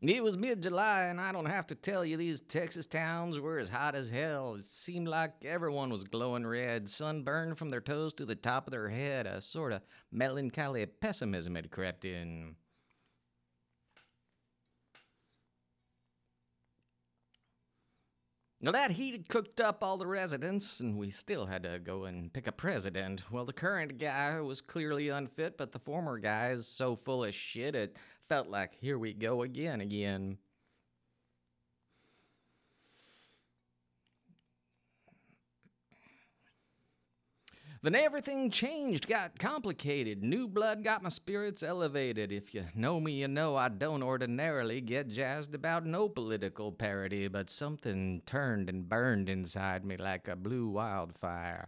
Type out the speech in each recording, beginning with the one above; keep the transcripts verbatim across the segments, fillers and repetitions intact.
It was mid July, and I don't have to tell you these Texas towns were as hot as hell. It seemed like everyone was glowing red, sunburned from their toes to the top of their head. A sort of melancholy pessimism had crept in. Now, that heat had cooked up all the residents, and we still had to go and pick a president. Well, the current guy was clearly unfit, but the former guy is so full of shit it felt like here we go again, again. Then everything changed, got complicated. New blood got my spirits elevated. If you know me, you know I don't ordinarily get jazzed about no political parody, but something turned and burned inside me like a blue wildfire.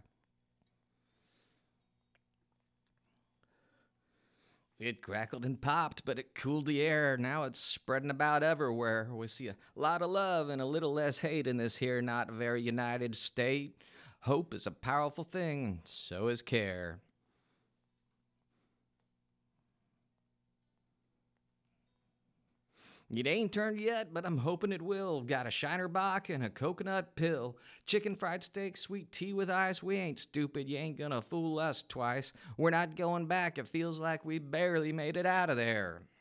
It crackled and popped, but it cooled the air. Now it's spreading about everywhere. We see a lot of love and a little less hate in this here not very united state. Hope is a powerful thing, and so is care. It ain't turned yet, but I'm hoping it will. Got a Shiner Bock and a coconut pill. Chicken fried steak, sweet tea with ice. We ain't stupid, you ain't gonna fool us twice. We're not going back, it feels like we barely made it out of there.